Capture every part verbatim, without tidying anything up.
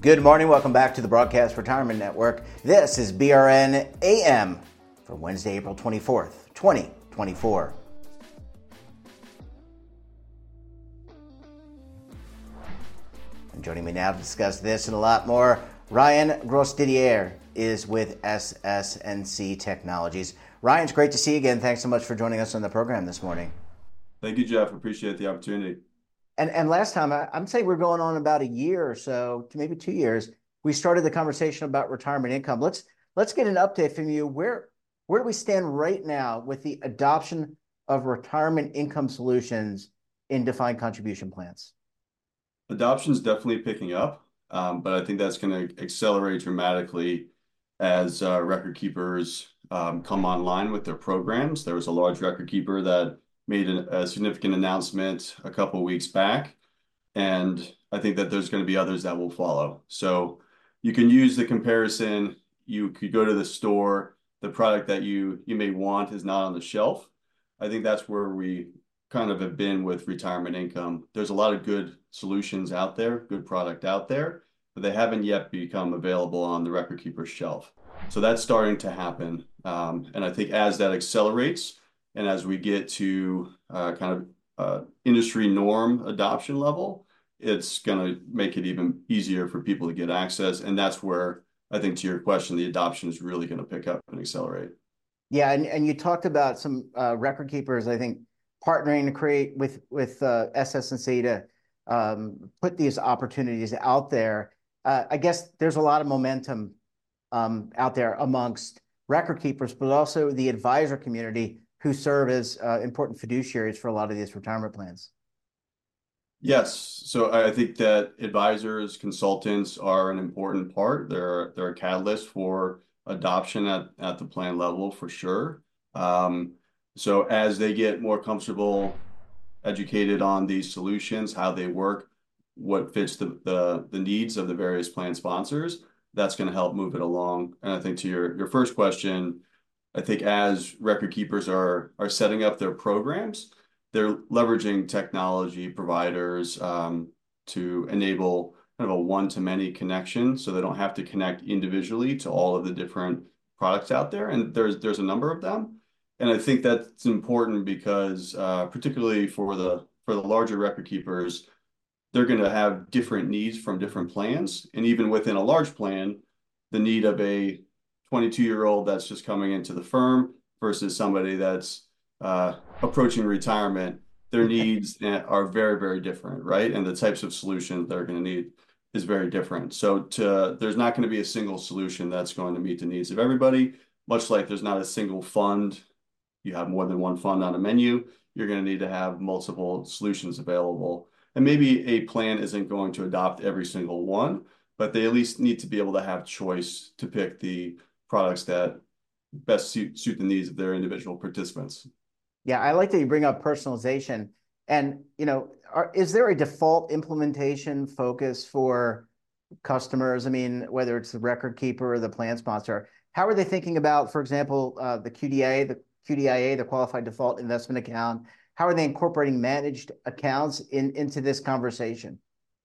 Good morning. Welcome back to the Broadcast Retirement Network. This is B R N A M for Wednesday, April twenty-fourth, twenty twenty-four. And joining me now to discuss this and a lot more, Ryan Grosdidier is with S S N C Technologies. Ryan, it's great to see you again. Thanks so much for joining us on the program this morning. Thank you, Jeff. Appreciate the opportunity. And and last time, I, I'm saying we're going on about a year or so, maybe two years. We started the conversation about retirement income. Let's let's get an update from you. Where where do we stand right now with the adoption of retirement income solutions in defined contribution plans? Adoption is definitely picking up, um, but I think that's going to accelerate dramatically as uh, record keepers um, come online with their programs. There was a large record keeper that made a, a significant announcement a couple of weeks back, and I think that there's going to be others that will follow. So you can use the comparison. You could go to the store, the product that you you may want is not on the shelf. I think that's where we kind of have been with retirement income. There's a lot of good solutions out there, good product out there, but they haven't yet become available on the record keeper's shelf. So that's starting to happen. Um, and I think as that accelerates, and as we get to uh, kind of uh, industry norm adoption level, it's going to make it even easier for people to get access. And that's where I think, to your question, the adoption is really going to pick up and accelerate. Yeah, and, and you talked about some uh, record keepers, I think, partnering to create with, with uh, S S N C to um, put these opportunities out there. Uh, I guess there's a lot of momentum um, out there amongst record keepers, but also the advisor community who serve as uh, important fiduciaries for a lot of these retirement plans. Yes. So I think that advisors, consultants are an important part. They're, they're a catalyst for adoption at, at the plan level for sure. Um, so as they get more comfortable, educated on these solutions, how they work, what fits the, the, the needs of the various plan sponsors, that's going to help move it along. And I think to your, your first question, I think as record keepers are are setting up their programs, they're leveraging technology providers um, to enable kind of a one-to-many connection, so they don't have to connect individually to all of the different products out there. And there's there's a number of them, and I think that's important because uh, particularly for the for the larger record keepers, they're going to have different needs from different plans, and even within a large plan, the need of a twenty-two-year-old that's just coming into the firm versus somebody that's uh, approaching retirement, their needs are very, very different, right? And the types of solutions they're going to need is very different. So to, there's not going to be a single solution that's going to meet the needs of everybody, much like there's not a single fund. You have more than one fund on a menu, you're going to need to have multiple solutions available. And maybe a plan isn't going to adopt every single one, but they at least need to be able to have choice to pick the products that best suit, suit the needs of their individual participants. Yeah, I like that you bring up personalization. And, you know, are, is there a default implementation focus for customers? I mean, whether it's the record keeper or the plan sponsor, how are they thinking about, for example, uh, the Q D I A, the Q D I A, the Qualified Default Investment Account? How are they incorporating managed accounts in, into this conversation?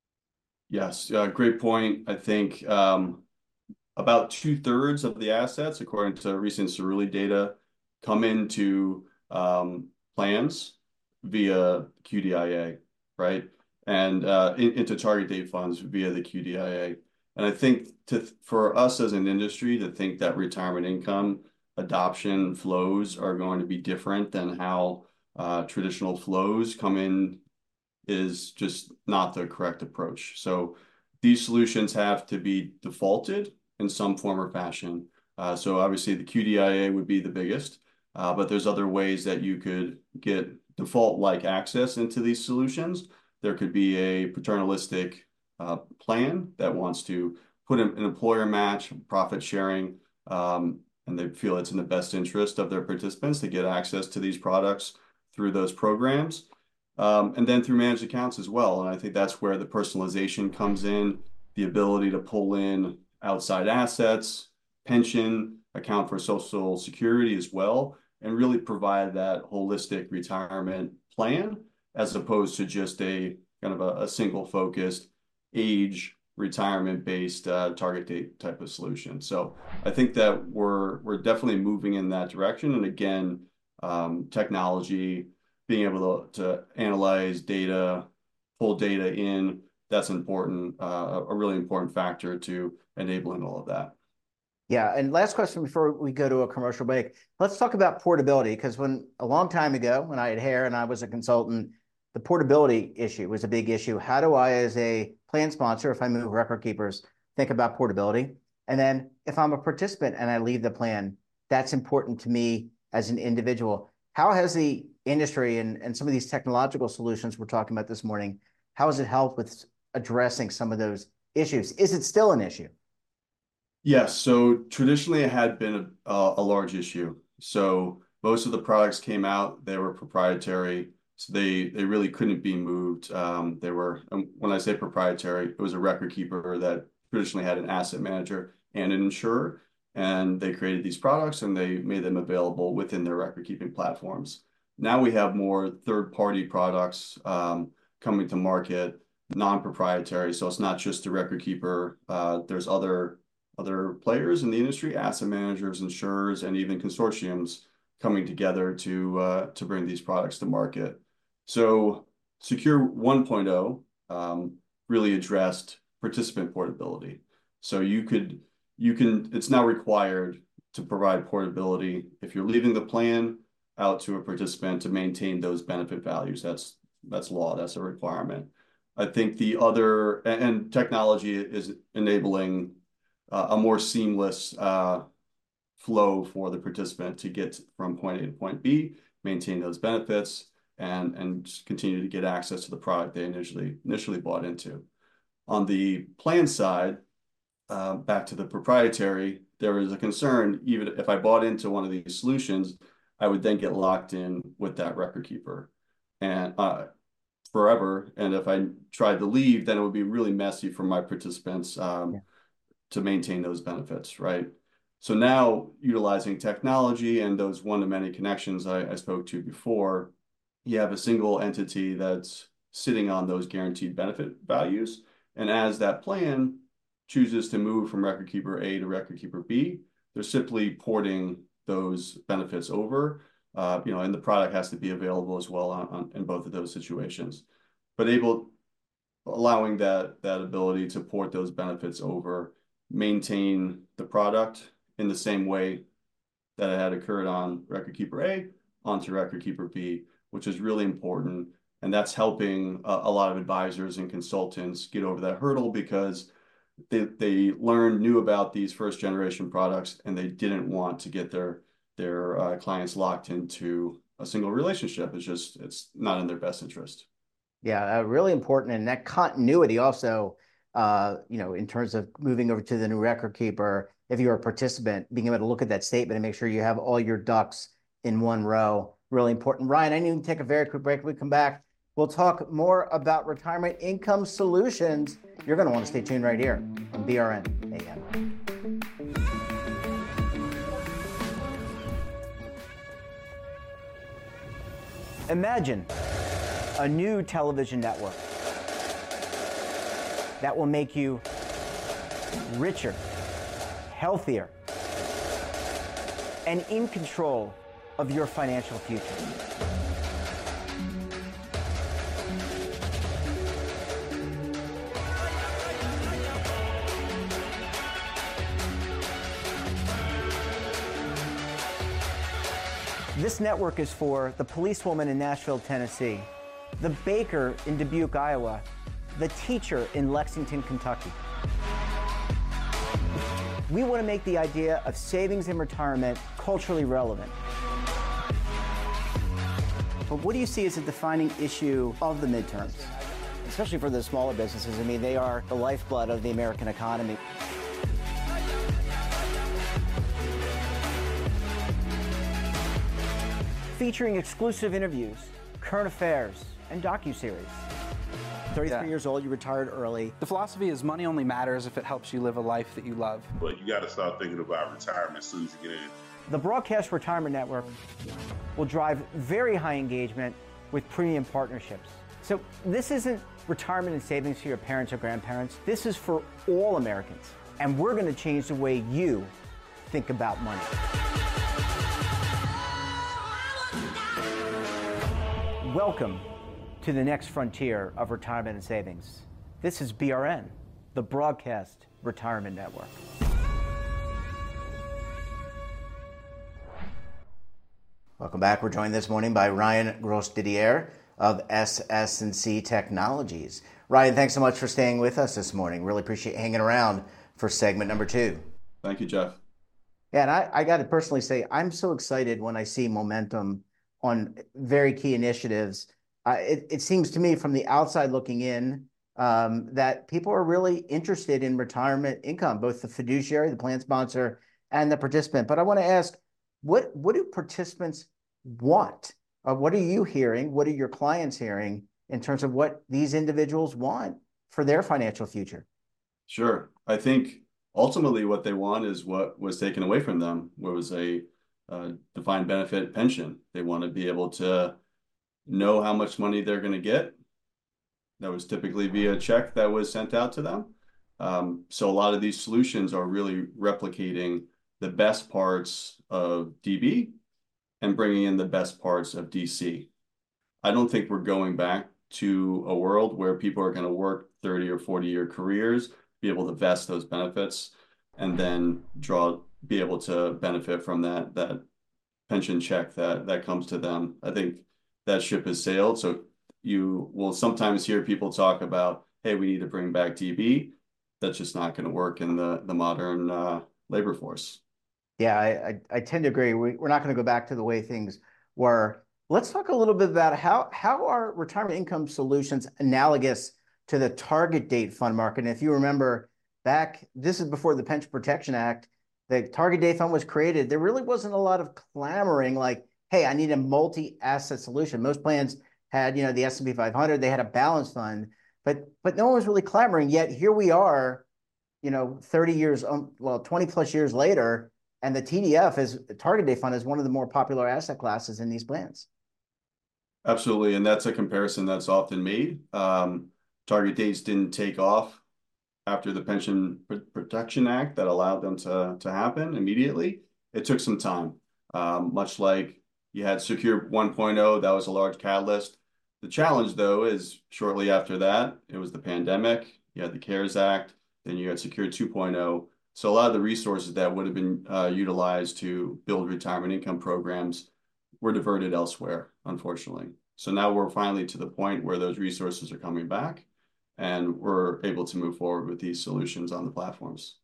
Yes, uh, great point. I think um, about two thirds of the assets, according to recent Cerulli data, come into um, plans via Q D I A, right? And uh, in, into target date funds via the Q D I A. And I think to for us as an industry to think that retirement income adoption flows are going to be different than how uh, traditional flows come in is just not the correct approach. So these solutions have to be defaulted in some form or fashion. Uh, so obviously the Q D I A would be the biggest, uh, but there's other ways that you could get default-like access into these solutions. There could be a paternalistic uh, plan that wants to put an, an employer match, profit sharing, um, and they feel it's in the best interest of their participants to get access to these products through those programs. Um, and then through managed accounts as well. And I think that's where the personalization comes in, the ability to pull in outside assets, pension, account for Social Security as well, and really provide that holistic retirement plan as opposed to just a kind of a, a single focused age retirement-based uh, target date type of solution. So I think that we're we're definitely moving in that direction. And again, um, technology, being able to, to analyze data, pull data in, that's important, uh, a really important factor to enabling all of that. Yeah, and last question before we go to a commercial break. Let's talk about portability, because when a long time ago, when I had hair and I was a consultant, the portability issue was a big issue. How do I, as a plan sponsor, if I move record keepers, think about portability? And then if I'm a participant and I leave the plan, that's important to me as an individual. How has the industry and, and some of these technological solutions we're talking about this morning, how has it helped with addressing some of those issues? Is it still an issue? Yes, so traditionally it had been a, a large issue. So most of the products came out, they were proprietary, so they they really couldn't be moved. Um, they were, and when I say proprietary, it was a record keeper that traditionally had an asset manager and an insurer, and they created these products and they made them available within their record keeping platforms. Now we have more third-party products um, coming to market, non-proprietary, so it's not just the record keeper. Uh, there's other other players in the industry, asset managers, insurers, and even consortiums coming together to uh, to bring these products to market. So Secure 1.0 um, really addressed participant portability. So you could you can it's now required to provide portability if you're leaving the plan out to a participant to maintain those benefit values. That's that's law. That's a requirement. I think the other and, and technology is enabling uh, a more seamless uh, flow for the participant to get from point A to point B, maintain those benefits, and and continue to get access to the product they initially initially bought into. On the plan side, uh, back to the proprietary, there was a concern, even if I bought into one of these solutions, I would then get locked in with that record keeper and uh, forever. And if I tried to leave, then it would be really messy for my participants um, yeah. to maintain those benefits, right? So now, utilizing technology and those one-to-many connections I, I spoke to before, you have a single entity that's sitting on those guaranteed benefit values. And as that plan chooses to move from record keeper A to record keeper B, they're simply porting those benefits over, uh, you know, and the product has to be available as well on, on, in both of those situations. But able, allowing that, that ability to port those benefits over, maintain the product in the same way that it had occurred on record keeper A onto record keeper B, which is really important. And that's helping a, a lot of advisors and consultants get over that hurdle because they, they learned, knew about these first generation products, and they didn't want to get their, their uh, clients locked into a single relationship. It's just, it's not in their best interest. Yeah, uh, really important. And that continuity also, uh, you know, in terms of moving over to the new record keeper, if you're a participant, being able to look at that statement and make sure you have all your ducks in one row, really important. Ryan, I need to take a very quick break. When we come back, we'll talk more about retirement income solutions. You're going to want to stay tuned right here on B R N A M. Imagine a new television network that will make you richer, healthier, and in control of your financial future. This network is for the policewoman in Nashville, Tennessee, the baker in Dubuque, Iowa, the teacher in Lexington, Kentucky. We want to make the idea of savings and retirement culturally relevant. But what do you see as a defining issue of the midterms, especially for the smaller businesses? I mean, they are the lifeblood of the American economy. Featuring exclusive interviews, current affairs, and docuseries. thirty-three yeah. years old, you retired early. The philosophy is money only matters if it helps you live a life that you love. But you got to start thinking about retirement as soon as you get in. The Broadcast Retirement Network will drive very high engagement with premium partnerships. So this isn't retirement and savings for your parents or grandparents. This is for all Americans. And we're going to change the way you think about money. Welcome to the next frontier of retirement and savings. This is B R N, the Broadcast Retirement Network. Welcome back. We're joined this morning by Ryan Gross-Didier of S S and C Technologies. Ryan, thanks so much for staying with us this morning. Really appreciate hanging around for segment number two. Thank you, Jeff. Yeah, and I, I got to personally say, I'm so excited when I see momentum on very key initiatives. Uh, it, it seems to me from the outside looking in um, that people are really interested in retirement income, both the fiduciary, the plan sponsor, and the participant. But I want to ask, what, what do participants want? Uh, what are you hearing? What are your clients hearing in terms of what these individuals want for their financial future? Sure. I think ultimately what they want is what was taken away from them, what was a uh, defined benefit pension. They want to be able to know how much money they're going to get. That was typically via a check that was sent out to them. Um, so a lot of these solutions are really replicating the best parts of D B and bringing in the best parts of D C. I don't think we're going back to a world where people are going to work thirty or forty year careers, be able to vest those benefits, and then draw, be able to benefit from that, that pension check that, that comes to them. I think that ship has sailed. So you will sometimes hear people talk about, hey, we need to bring back D B. That's just not going to work in the, the modern uh, labor force. Yeah, I, I, I tend to agree. We, we're not going to go back to the way things were. Let's talk a little bit about how, how are retirement income solutions analogous to the target date fund market. And if you remember back, this is before the Pension Protection Act, the target date fund was created. There really wasn't a lot of clamoring like, hey, I need a multi-asset solution. Most plans had, you know, the S and P five hundred, they had a balanced fund, but but no one was really clamoring. Yet here we are, you know, thirty years, um, well, twenty plus years later, and the T D F is target date fund is one of the more popular asset classes in these plans. Absolutely, and that's a comparison that's often made. Um, target dates didn't take off after the Pension Protection Act that allowed them to, to happen immediately. It took some time, um, much like you had Secure one point oh, that was a large catalyst. The challenge, though, is shortly after that, it was the pandemic, you had the CARES Act, then you had Secure two point oh. So a lot of the resources that would have been uh, utilized to build retirement income programs were diverted elsewhere, unfortunately. So now we're finally to the point where those resources are coming back and we're able to move forward with these solutions on the platforms.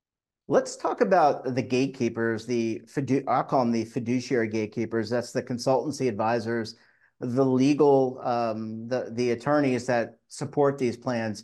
Let's talk about the gatekeepers, the fidu- I'll call them the fiduciary gatekeepers. That's the consultancy advisors, the legal, um, the, the attorneys that support these plans.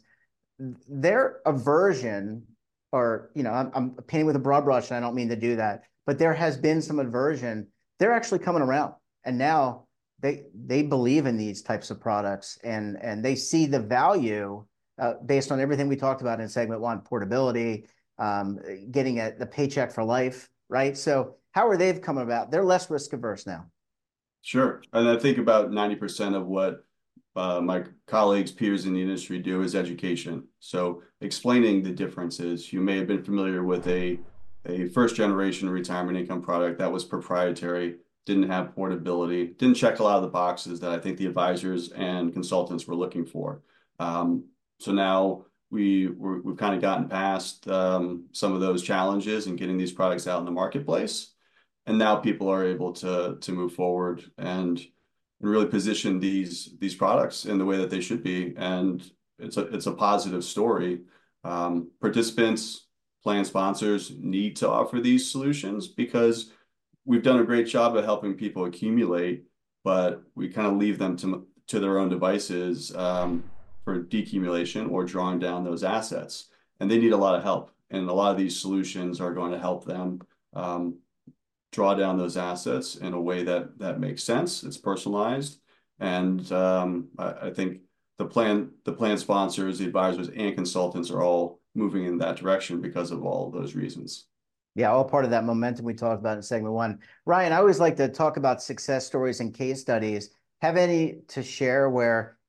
Their aversion, or, you know, I'm, I'm painting with a broad brush and I don't mean to do that, but there has been some aversion. They're actually coming around, and now they they believe in these types of products, and and they see the value uh, based on everything we talked about in segment one: portability, um, getting a, the paycheck for life, right? So how are they coming about? They're less risk averse now. Sure, and I think about ninety percent of what uh, my colleagues, peers in the industry do is education. So explaining the differences. You may have been familiar with a a first generation retirement income product that was proprietary, didn't have portability, didn't check a lot of the boxes that I think the advisors and consultants were looking for. Um, so now we, we're, we've kind of gotten past um, some of those challenges and getting these products out in the marketplace. And now people are able to, to move forward and, and really position these, these products in the way that they should be. And it's a, it's a positive story. Um, participants, plan sponsors need to offer these solutions because we've done a great job of helping people accumulate, but we kind of leave them to, to their own devices um, for decumulation or drawing down those assets. And they need a lot of help. And a lot of these solutions are going to help them um, draw down those assets in a way that, that makes sense. It's personalized. And um, I, I think the plan, the plan sponsors, the advisors, and consultants are all moving in that direction because of all of those reasons. Yeah, all part of that momentum we talked about in segment one. Ryan, I always like to talk about success stories and case studies. Have any to share where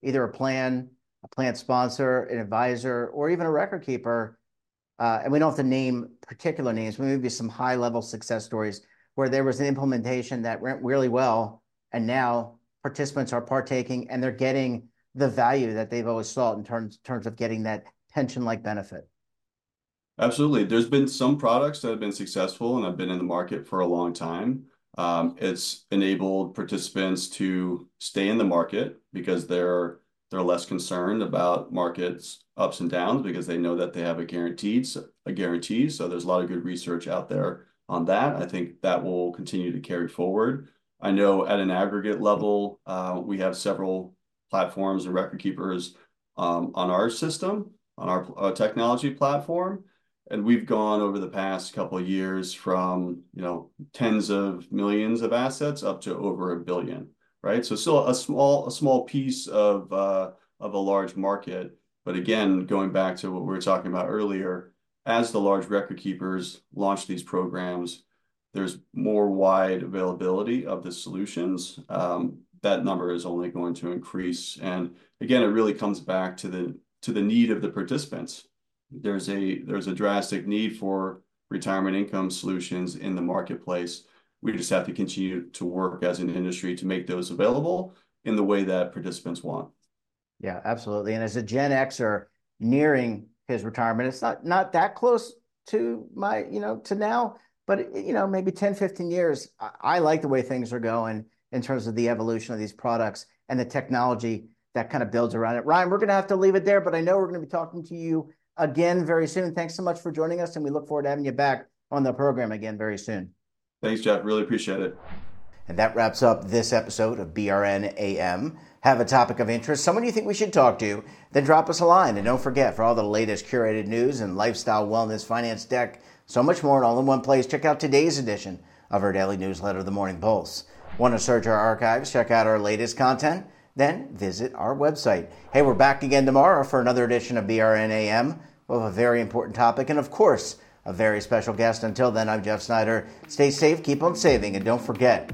either a plan, a plan sponsor, an advisor, or even a record keeper, uh, and we don't have to name particular names, but maybe some high-level success stories where there was an implementation that went really well, and now participants are partaking and they're getting the value that they've always sought in terms, terms of getting that pension-like benefit. Absolutely. There's been some products that have been successful and have been in the market for a long time. Um, it's enabled participants to stay in the market because they're they're less concerned about markets ups and downs because they know that they have a guaranteed a guarantee. So there's a lot of good research out there on that. I think that will continue to carry forward. I know at an aggregate level, uh, we have several platforms and record keepers um, on our system, on our uh, technology platform. And we've gone over the past couple of years from, you know, tens of millions of assets up to over a billion, right? So still a small, a small piece of, uh, of a large market. But again, going back to what we were talking about earlier, as the large record keepers launch these programs, there's more wide availability of the solutions. Um, that number is only going to increase. And again, it really comes back to the, to the need of the participants. There's a there's a drastic need for retirement income solutions in the marketplace. We just have to continue to work as an industry to make those available in the way that participants want. Yeah, absolutely. And as a Gen Xer nearing his retirement, it's not not that close to my, you know, to now, but, you know, maybe ten, fifteen years. I, I like the way things are going in terms of the evolution of these products and the technology that kind of builds around it. Ryan, we're going to have to leave it there, but I know we're going to be talking to you again very soon. Thanks so much for joining us, and we look forward to having you back on the program again very soon. Thanks, Jeff. Really appreciate it. And that wraps up this episode of B R N A M. Have a topic of interest, someone you think we should talk to, then drop us a line. And don't forget, for all the latest curated news and lifestyle, wellness, finance, tech, so much more, and all in one place, check out today's edition of our daily newsletter, The Morning Pulse. Want to search our archives, check out our latest content? Then visit our website. Hey, we're back again tomorrow for another edition of B R N A M. We'll have a very important topic and, of course, a very special guest. Until then, I'm Jeff Snyder. Stay safe, keep on saving, and don't forget,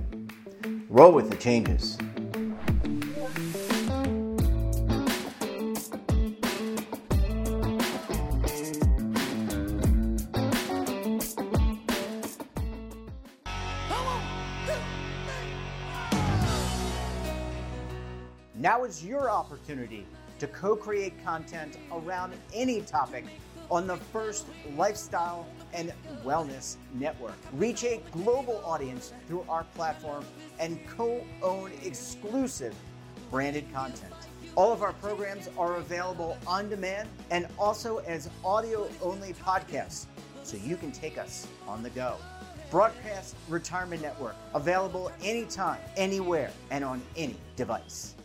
roll with the changes. Now is your opportunity to co-create content around any topic on the First Lifestyle and Wellness Network. Reach a global audience through our platform and co-own exclusive branded content. All of our programs are available on demand and also as audio-only podcasts, so you can take us on the go. Broadcast Retirement Network, available anytime, anywhere, and on any device.